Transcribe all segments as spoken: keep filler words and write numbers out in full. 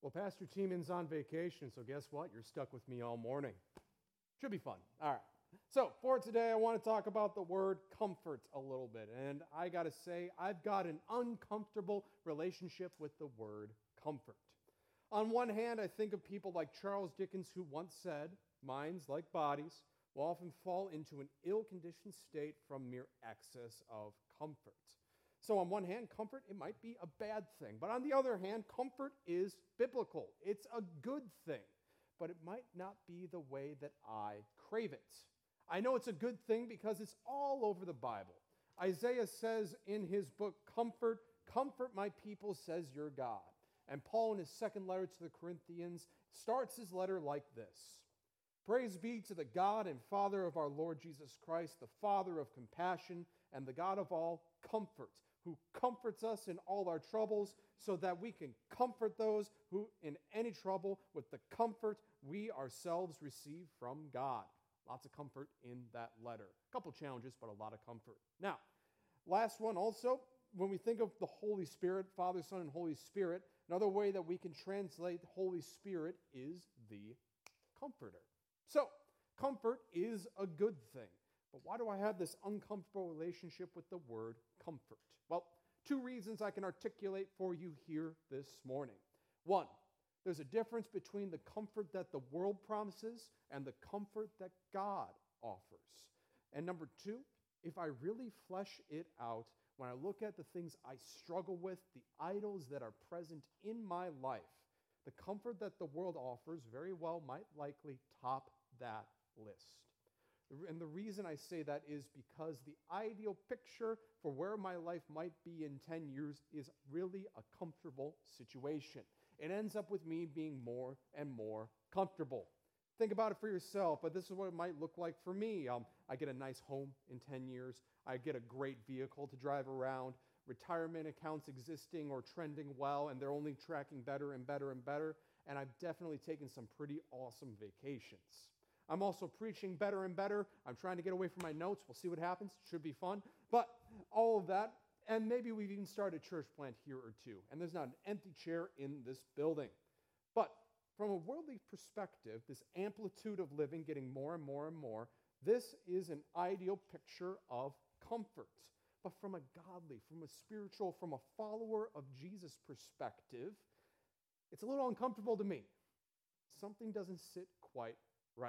Well, Pastor Tieman's on vacation, so guess what? You're stuck with me all morning. Should be fun. All right. So, for today, I want to talk about the word comfort a little bit. And I got to say, I've got an uncomfortable relationship with the word comfort. On one hand, I think of people like Charles Dickens, who once said, minds, like bodies, will often fall into an ill-conditioned state from mere excess of comfort. So on one hand, comfort, it might be a bad thing. But on the other hand, comfort is biblical. It's a good thing. But it might not be the way that I crave it. I know it's a good thing because it's all over the Bible. Isaiah says in his book, Comfort, comfort my people, says your God. And Paul, in his second letter to the Corinthians, starts his letter like this. Praise be to the God and Father of our Lord Jesus Christ, the Father of compassion and the God of all comfort, who comforts us in all our troubles, so that we can comfort those who in any trouble with the comfort we ourselves receive from God. Lots of comfort in that letter. A couple challenges, but a lot of comfort. Now, last one also, when we think of the Holy Spirit, Father, Son, and Holy Spirit, another way that we can translate Holy Spirit is the Comforter. So, comfort is a good thing. But why do I have this uncomfortable relationship with the word comfort? Well, two reasons I can articulate for you here this morning. One, there's a difference between the comfort that the world promises and the comfort that God offers. And number two, if I really flesh it out, when I look at the things I struggle with, the idols that are present in my life, the comfort that the world offers very well might likely top that list. And the reason I say that is because the ideal picture for where my life might be in ten years is really a comfortable situation. It ends up with me being more and more comfortable. Think about it for yourself, but this is what it might look like for me. Um, I get a nice home in ten years. I get a great vehicle to drive around. Retirement accounts existing or trending well, and they're only tracking better and better and better. And I've definitely taken some pretty awesome vacations. I'm also preaching better and better. I'm trying to get away from my notes. We'll see what happens. Should be fun. But all of that, and maybe we've even started a church plant here or two, and there's not an empty chair in this building. But from a worldly perspective, this amplitude of living, getting more and more and more, this is an ideal picture of comfort. But from a godly, from a spiritual, from a follower of Jesus perspective, it's a little uncomfortable to me. Something doesn't sit quite right.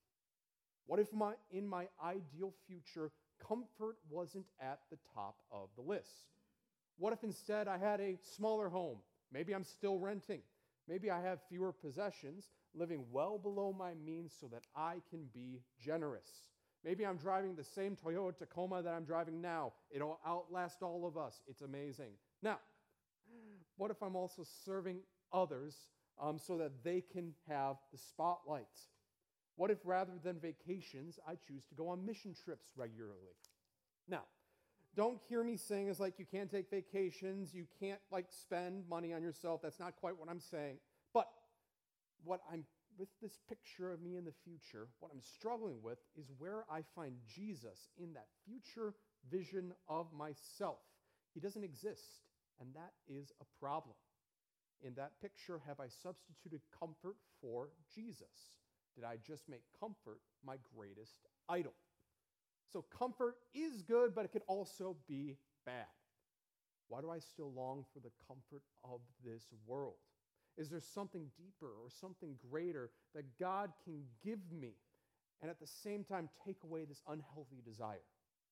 What if my in my ideal future, comfort wasn't at the top of the list? What if instead I had a smaller home? Maybe I'm still renting. Maybe I have fewer possessions, living well below my means so that I can be generous. Maybe I'm driving the same Toyota Tacoma that I'm driving now. It'll outlast all of us. It's amazing. Now, what if I'm also serving others um, so that they can have the spotlight? What if rather than vacations, I choose to go on mission trips regularly? Now, don't hear me saying it's like you can't take vacations, you can't like spend money on yourself. That's not quite what I'm saying. But what I'm with this picture of me in the future, what I'm struggling with is where I find Jesus in that future vision of myself. He doesn't exist, and that is a problem. In that picture, have I substituted comfort for Jesus? Did I just make comfort my greatest idol? So comfort is good, but it could also be bad. Why do I still long for the comfort of this world? Is there something deeper or something greater that God can give me and at the same time take away this unhealthy desire?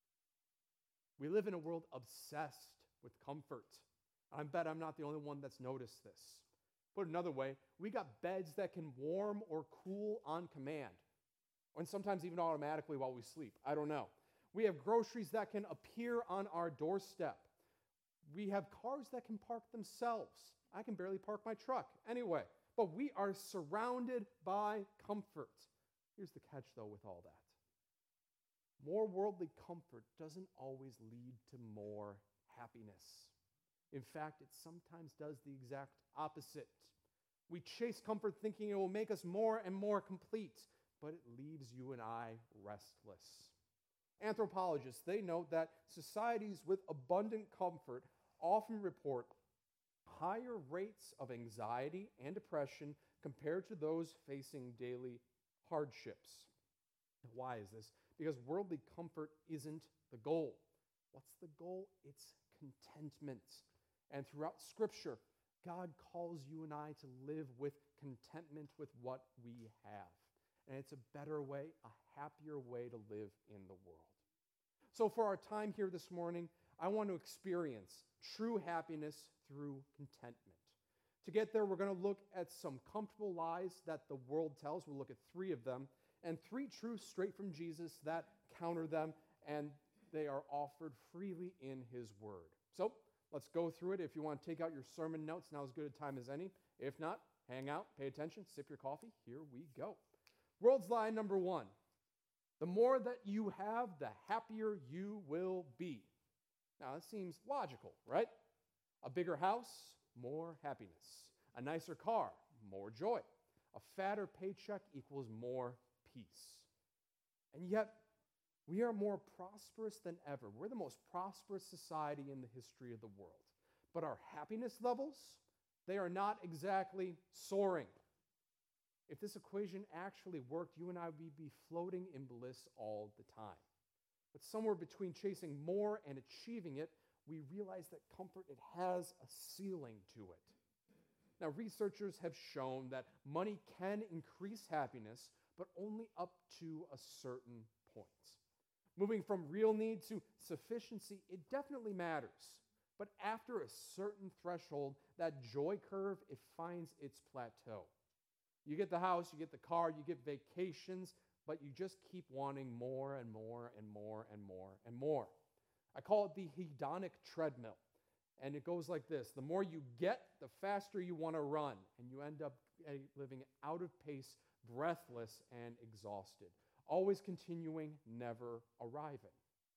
We live in a world obsessed with comfort. I bet I'm not the only one that's noticed this. Put another way, we got beds that can warm or cool on command, and sometimes even automatically while we sleep. I don't know. We have groceries that can appear on our doorstep. We have cars that can park themselves. I can barely park my truck anyway, but we are surrounded by comfort. Here's the catch, though, with all that. More worldly comfort doesn't always lead to more happiness. In fact, it sometimes does the exact opposite. We chase comfort thinking it will make us more and more complete, but it leaves you and I restless. Anthropologists, they note that societies with abundant comfort often report higher rates of anxiety and depression compared to those facing daily hardships. Why is this? Because worldly comfort isn't the goal. What's the goal? It's contentment. And throughout Scripture, God calls you and I to live with contentment with what we have. And it's a better way, a happier way to live in the world. So for our time here this morning, I want to experience true happiness through contentment. To get there, we're going to look at some comfortable lies that the world tells. We'll look at three of them, and three truths straight from Jesus that counter them, and they are offered freely in his word. So let's go through it. If you want to take out your sermon notes, now is as good a time as any. If not, hang out, pay attention, sip your coffee. Here we go. World's lie number one. The more that you have, the happier you will be. Now, that seems logical, right? A bigger house, more happiness. A nicer car, more joy. A fatter paycheck equals more peace. And yet, we are more prosperous than ever. We're the most prosperous society in the history of the world. But our happiness levels, they are not exactly soaring. If this equation actually worked, you and I would be floating in bliss all the time. But somewhere between chasing more and achieving it, we realize that comfort, it has a ceiling to it. Now, researchers have shown that money can increase happiness, but only up to a certain point. Moving from real need to sufficiency, it definitely matters. But after a certain threshold, that joy curve, it finds its plateau. You get the house, you get the car, you get vacations, but you just keep wanting more and more and more and more and more. I call it the hedonic treadmill. And it goes like this. The more you get, the faster you want to run. And you end up living out of pace, breathless, and exhausted. Always continuing, never arriving.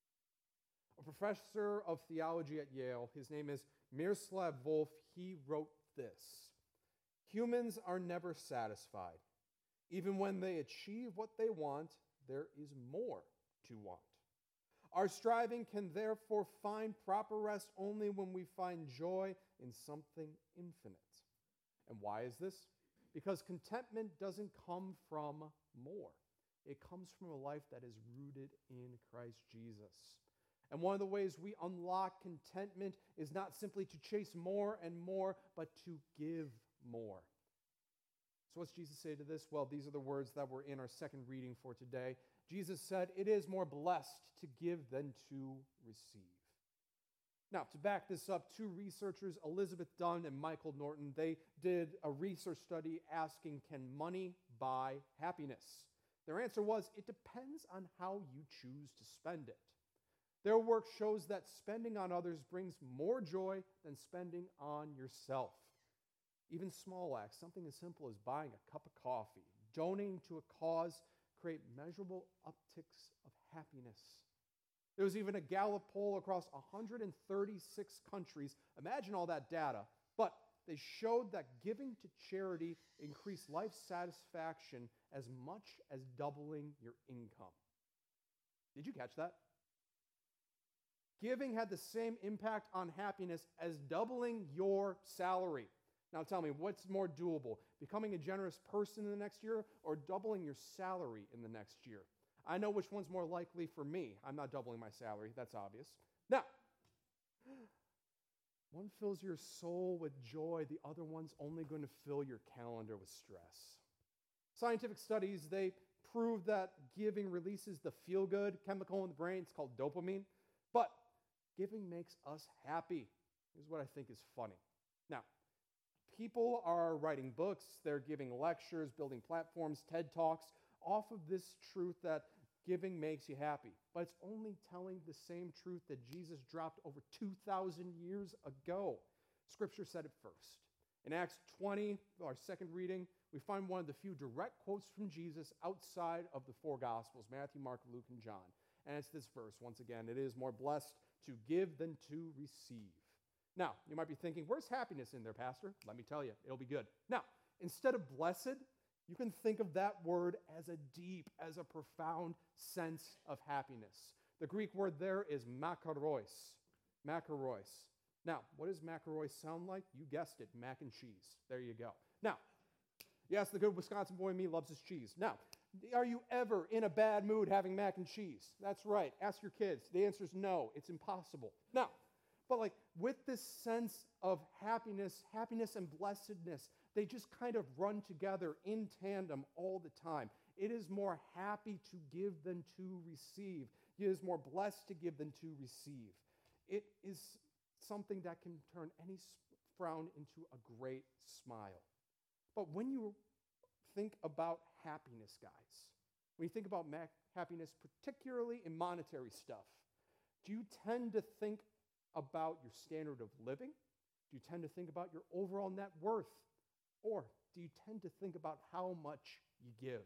A professor of theology at Yale, his name is Miroslav Volf, he wrote this. Humans are never satisfied. Even when they achieve what they want, there is more to want. Our striving can therefore find proper rest only when we find joy in something infinite. And why is this? Because contentment doesn't come from more. It comes from a life that is rooted in Christ Jesus. And one of the ways we unlock contentment is not simply to chase more and more, but to give more. So what's Jesus say to this? Well, these are the words that were in our second reading for today. Jesus said, "It is more blessed to give than to receive." Now, to back this up, two researchers, Elizabeth Dunn and Michael Norton, they did a research study asking, can money buy happiness? Their answer was, it depends on how you choose to spend it. Their work shows that spending on others brings more joy than spending on yourself. Even small acts, something as simple as buying a cup of coffee, donating to a cause, create measurable upticks of happiness. There was even a Gallup poll across one hundred thirty-six countries. Imagine all that data. But they showed that giving to charity increased life satisfaction as much as doubling your income. Did you catch that? Giving had the same impact on happiness as doubling your salary. Now tell me, what's more doable? Becoming a generous person in the next year or doubling your salary in the next year? I know which one's more likely for me. I'm not doubling my salary. That's obvious. Now, one fills your soul with joy. The other one's only going to fill your calendar with stress. Scientific studies, they prove that giving releases the feel-good chemical in the brain. It's called dopamine. But giving makes us happy. Here's what I think is funny. Now, people are writing books, they're giving lectures, building platforms, TED Talks, off of this truth that giving makes you happy. But it's only telling the same truth that Jesus dropped over two thousand years ago. Scripture said it first. In Acts twenty, our second reading, we find one of the few direct quotes from Jesus outside of the four Gospels, Matthew, Mark, Luke, and John. And it's this verse, once again, it is more blessed to give than to receive. Now, you might be thinking, where's happiness in there, Pastor? Let me tell you, it'll be good. Now, instead of blessed, you can think of that word as a deep, as a profound sense of happiness. The Greek word there is makarois. Makarois. Now, what does macaroni sound like? You guessed it, mac and cheese. There you go. Now, yes, the good Wisconsin boy in me loves his cheese. Now, are you ever in a bad mood having mac and cheese? That's right. Ask your kids. The answer is no. It's impossible. Now, but like with this sense of happiness, happiness and blessedness, they just kind of run together in tandem all the time. It is more happy to give than to receive. It is more blessed to give than to receive. It is something that can turn any frown into a great smile. But when you think about happiness, guys, when you think about ma- happiness, particularly in monetary stuff, do you tend to think about your standard of living? Do you tend to think about your overall net worth? Or do you tend to think about how much you give?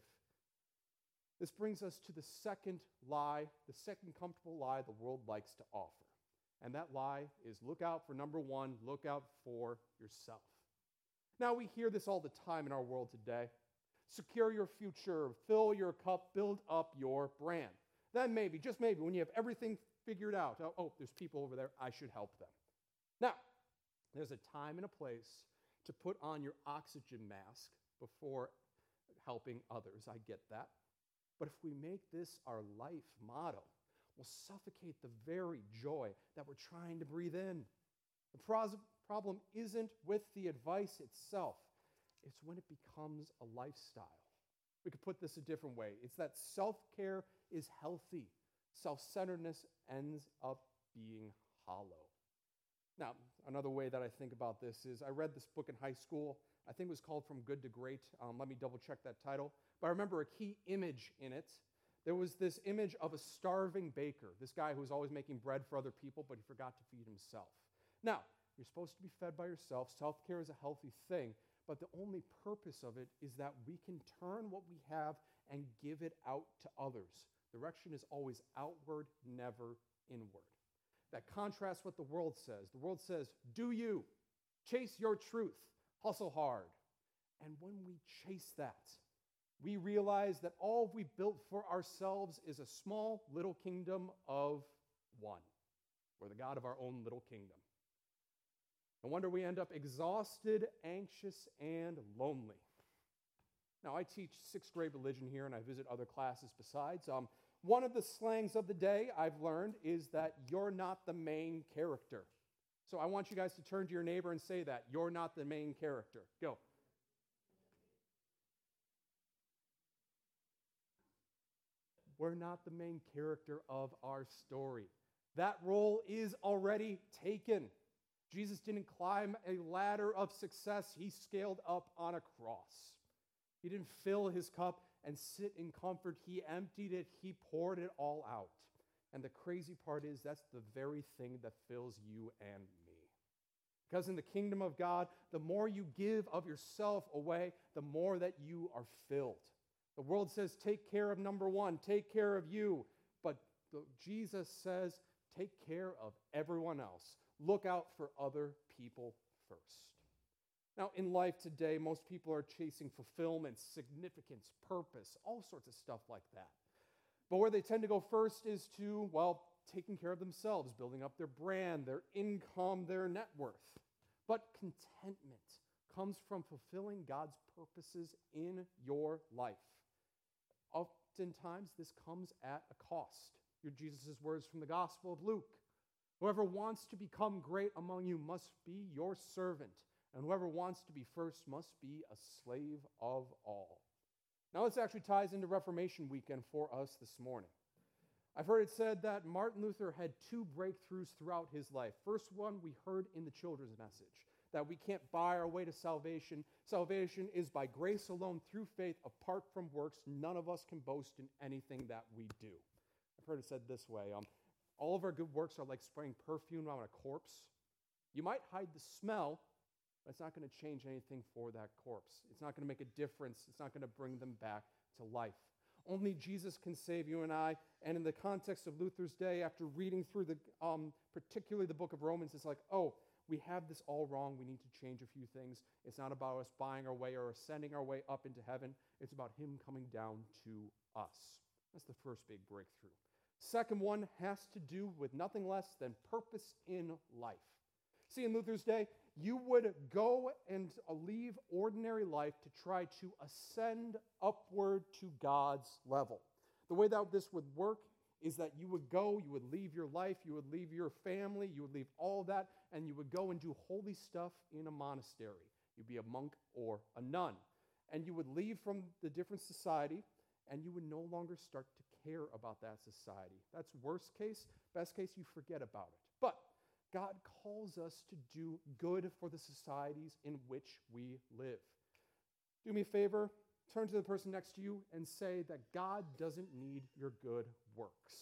This brings us to the second lie, the second comfortable lie the world likes to offer. And that lie is look out for number one, look out for yourself. Now, we hear this all the time in our world today. Secure your future, fill your cup, build up your brand. Then maybe, just maybe, when you have everything figured out, oh, oh, there's people over there, I should help them. Now, there's a time and a place to put on your oxygen mask before helping others. I get that. But if we make this our life motto, we'll suffocate the very joy that we're trying to breathe in. The pros- problem isn't with the advice itself. It's when it becomes a lifestyle. We could put this a different way. It's that self-care is healthy. Self-centeredness ends up being hollow. Now, another way that I think about this is I read this book in high school. I think it was called From Good to Great. Um, let me double check that title. But I remember a key image in it. There was this image of a starving baker, this guy who was always making bread for other people, but he forgot to feed himself. Now, you're supposed to be fed by yourself. Self-care is a healthy thing, but the only purpose of it is that we can turn what we have and give it out to others. Direction is always outward, never inward. That contrasts what the world says. The world says, do you, chase your truth, hustle hard. And when we chase that, we realize that all we built for ourselves is a small little kingdom of one. We're the God of our own little kingdom. No wonder we end up exhausted, anxious, and lonely. Now, I teach sixth grade religion here, and I visit other classes besides. Um, one of the slangs of the day I've learned is that you're not the main character. So I want you guys to turn to your neighbor and say that. You're not the main character. Go. We're not the main character of our story. That role is already taken. Jesus didn't climb a ladder of success. He scaled up on a cross. He didn't fill his cup and sit in comfort. He emptied it. He poured it all out. And the crazy part is that's the very thing that fills you and me. Because in the kingdom of God, the more you give of yourself away, the more that you are filled. The world says, take care of number one, take care of you. But the, Jesus says, take care of everyone else. Look out for other people first. Now, in life today, most people are chasing fulfillment, significance, purpose, all sorts of stuff like that. But where they tend to go first is to, well, taking care of themselves, building up their brand, their income, their net worth. But contentment comes from fulfilling God's purposes in your life. Oftentimes, this comes at a cost. Your Jesus' words from the Gospel of Luke. Whoever wants to become great among you must be your servant, and whoever wants to be first must be a slave of all. Now, this actually ties into Reformation weekend for us this morning. I've heard it said that Martin Luther had two breakthroughs throughout his life. First one we heard in the children's message, that we can't buy our way to salvation. Salvation is by grace alone, through faith, apart from works. None of us can boast in anything that we do. I've heard it said this way, um, all of our good works are like spraying perfume on a corpse. You might hide the smell, but it's not going to change anything for that corpse. It's not going to make a difference. It's not going to bring them back to life. Only Jesus can save you and I. And in the context of Luther's day, after reading through the, um, particularly the book of Romans, it's like, oh, we have this all wrong. We need to change a few things. It's not about us buying our way or ascending our way up into heaven. It's about him coming down to us. That's the first big breakthrough. Second one has to do with nothing less than purpose in life. See, in Luther's day, you would go and leave ordinary life to try to ascend upward to God's level. The way that this would work is that you would go, you would leave your life, you would leave your family, you would leave all that, and you would go and do holy stuff in a monastery. You'd be a monk or a nun. And you would leave from the different society, and you would no longer start to care about that society. That's worst case. Best case, you forget about it. But God calls us to do good for the societies in which we live. Do me a favor, turn to the person next to you and say that God doesn't need your good works.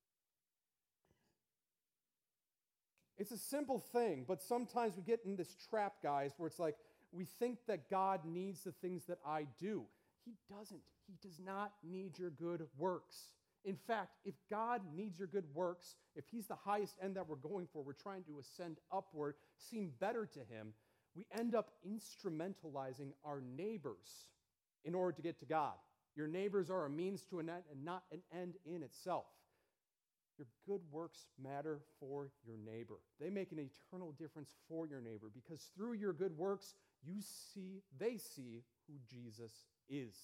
It's a simple thing, but sometimes we get in this trap, guys, where it's like we think that God needs the things that I do. He doesn't. He does not need your good works. In fact, if God needs your good works, if he's the highest end that we're going for, we're trying to ascend upward, seem better to him, we end up instrumentalizing our neighbors in order to get to God. Your neighbors are a means to an end and not an end in itself. Your good works matter for your neighbor. They make an eternal difference for your neighbor because through your good works, you see, they see who Jesus is.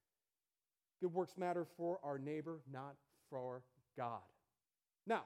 Good works matter for our neighbor, not for God. Now,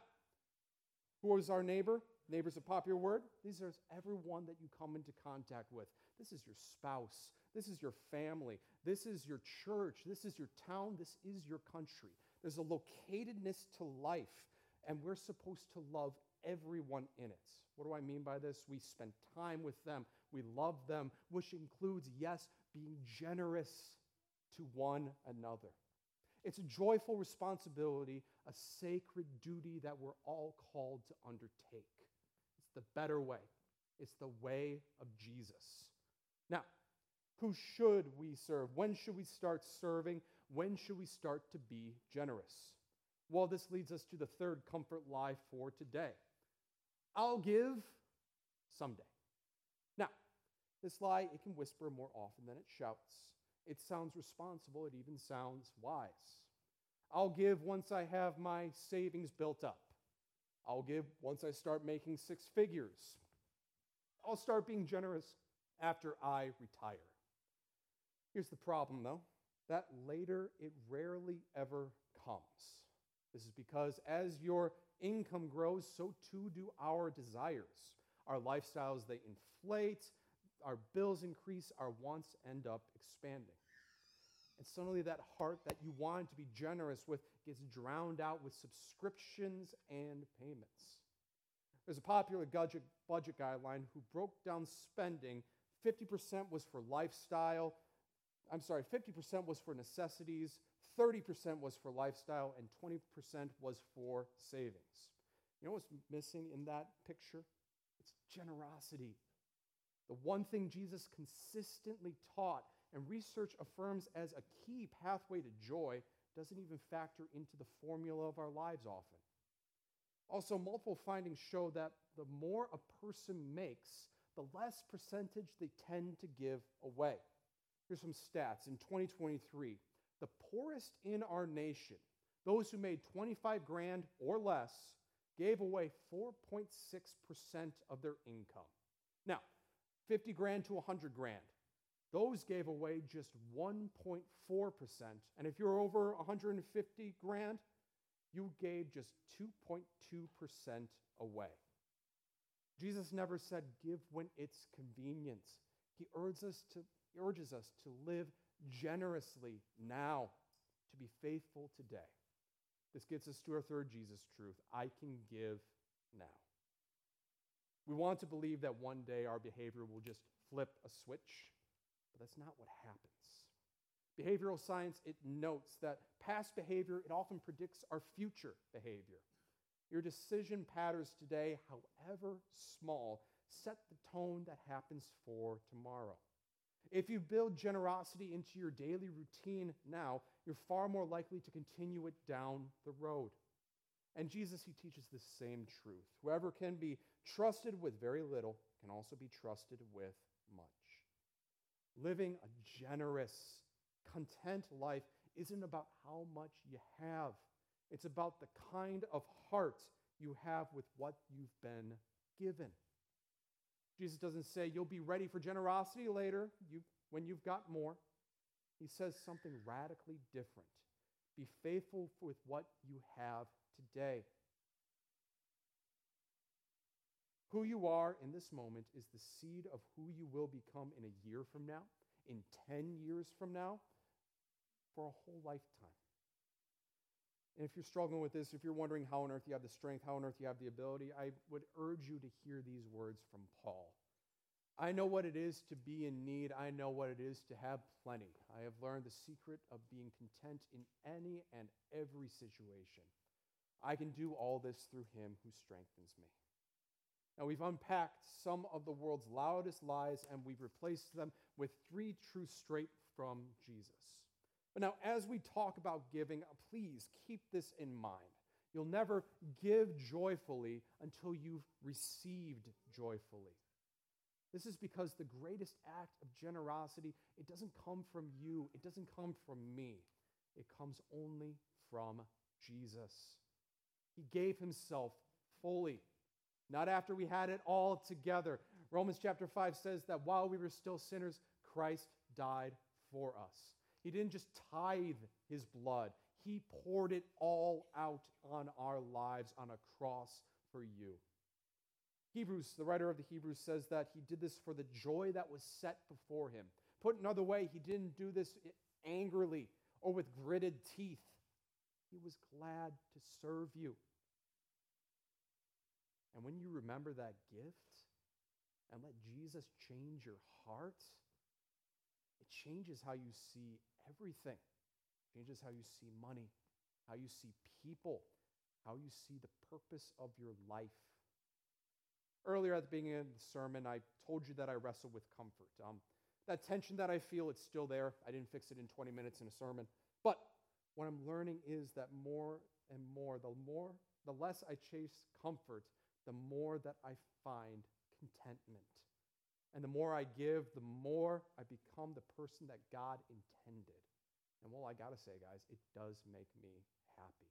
who is our neighbor? Neighbor's a popular word. These are everyone that you come into contact with. This is your spouse. This is your family. This is your church. This is your town. This is your country. There's a locatedness to life, and we're supposed to love everyone in it. What do I mean by this? We spend time with them. We love them, which includes, yes, being generous to one another. It's a joyful responsibility, a sacred duty that we're all called to undertake. It's the better way. It's the way of Jesus. Now, who should we serve? When should we start serving? When should we start to be generous? Well, this leads us to the third comfort lie for today. I'll give someday. Now, this lie, it can whisper more often than it shouts. It sounds responsible. It even sounds wise. I'll give once I have my savings built up. I'll give once I start making six figures. I'll start being generous after I retire. Here's the problem, though. That later, it rarely ever comes. This is because as your income grows, so too do our desires. Our lifestyles, they inflate. Our bills increase, our wants end up expanding. And suddenly that heart that you wanted to be generous with gets drowned out with subscriptions and payments. There's a popular budget, budget guideline who broke down spending. fifty percent was for lifestyle. I'm sorry, fifty percent was for necessities, thirty percent was for lifestyle, and twenty percent was for savings. You know what's missing in that picture? It's generosity. The one thing Jesus consistently taught and research affirms as a key pathway to joy doesn't even factor into the formula of our lives often. Also, multiple findings show that the more a person makes, the less percentage they tend to give away. Here's some stats. In twenty twenty-three, the poorest in our nation, those who made twenty-five grand or less, gave away four point six percent of their income. Now, fifty grand to one hundred grand, those gave away just one point four percent. And if you're over one hundred fifty grand, you gave just two point two percent away. Jesus never said give when it's convenient. He urges us to, urges us to live generously now, to be faithful today. This gets us to our third Jesus truth. I can give now. We want to believe that one day our behavior will just flip a switch, but that's not what happens. Behavioral science, it notes that past behavior, it often predicts our future behavior. Your decision patterns today, however small, set the tone that happens for tomorrow. If you build generosity into your daily routine now, you're far more likely to continue it down the road. And Jesus, he teaches the same truth. Whoever can be trusted with very little can also be trusted with much. Living a generous, content life isn't about how much you have. It's about the kind of heart you have with what you've been given. Jesus doesn't say you'll be ready for generosity later you, when you've got more. He says something radically different. Be faithful with what you have today. Who you are in this moment is the seed of who you will become in a year from now, in ten years from now, for a whole lifetime. And if you're struggling with this, if you're wondering how on earth you have the strength, how on earth you have the ability, I would urge you to hear these words from Paul. I know what it is to be in need. I know what it is to have plenty. I have learned the secret of being content in any and every situation. I can do all this through him who strengthens me. Now, we've unpacked some of the world's loudest lies, and we've replaced them with three truths straight from Jesus. But now, as we talk about giving, please keep this in mind. You'll never give joyfully until you've received joyfully. This is because the greatest act of generosity, it doesn't come from you. It doesn't come from me. It comes only from Jesus. He gave himself fully, not after we had it all together. Romans chapter five says that while we were still sinners, Christ died for us. He didn't just tithe his blood. He poured it all out on our lives on a cross for you. Hebrews, the writer of the Hebrews says that he did this for the joy that was set before him. Put another way, he didn't do this angrily or with gritted teeth. He was glad to serve you. And when you remember that gift and let Jesus change your heart, it changes how you see everything. It changes how you see money, how you see people, how you see the purpose of your life. Earlier at the beginning of the sermon, I told you that I wrestle with comfort. Um, that tension that I feel, it's still there. I didn't fix it in twenty minutes in a sermon. But what I'm learning is that more and more, the more, the less I chase comfort, the more that I find contentment. And the more I give, the more I become the person that God intended. And well, I gotta say, guys, it does make me happy.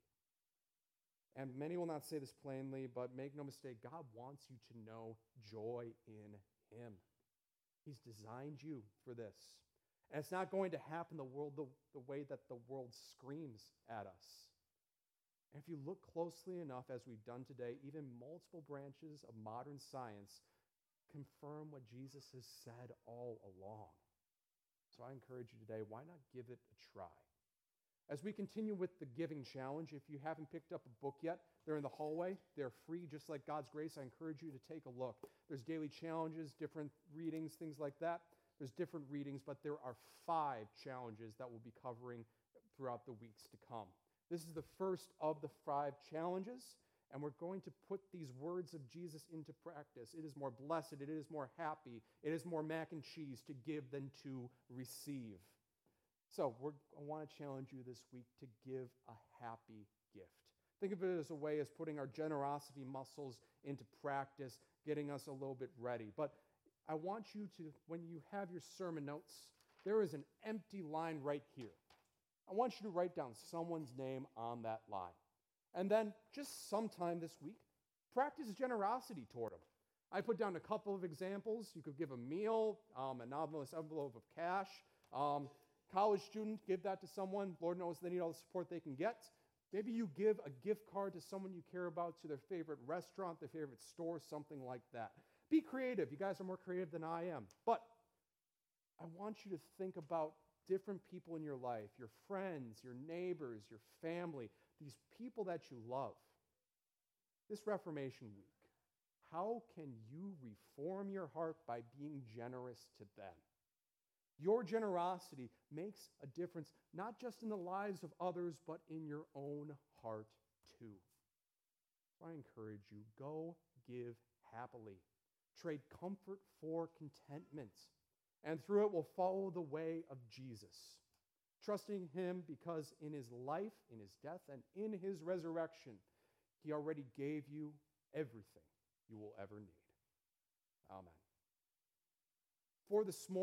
And many will not say this plainly, but make no mistake, God wants you to know joy in him. He's designed you for this. And it's not going to happen the world the, the way that the world screams at us. And if you look closely enough, as we've done today, even multiple branches of modern science confirm what Jesus has said all along. So I encourage you today, why not give it a try? As we continue with the Giving Challenge, if you haven't picked up a book yet, they're in the hallway. They're free, just like God's Grace. I encourage you to take a look. There's daily challenges, different readings, things like that. There's different readings, but there are five challenges that we'll be covering throughout the weeks to come. This is the first of the five challenges, and we're going to put these words of Jesus into practice. It is more blessed, it is more happy, it is more mac and cheese to give than to receive. So we're, I want to challenge you this week to give a happy gift. Think of it as a way as putting our generosity muscles into practice, getting us a little bit ready. But I want you to, when you have your sermon notes, there is an empty line right here. I want you to write down someone's name on that line. And then just sometime this week, practice generosity toward them. I put down a couple of examples. You could give a meal, um, an envelope of cash. Um, college student, give that to someone. Lord knows they need all the support they can get. Maybe you give a gift card to someone you care about, to their favorite restaurant, their favorite store, something like that. Be creative. You guys are more creative than I am. But I want you to think about different people in your life, your friends, your neighbors, your family, these people that you love. This Reformation Week, how can you reform your heart by being generous to them? Your generosity makes a difference, not just in the lives of others, but in your own heart too. So I encourage you, go give happily. Trade comfort for contentment. And through it will follow the way of Jesus, trusting him because in his life, in his death, and in his resurrection, he already gave you everything you will ever need. Amen. For this morning,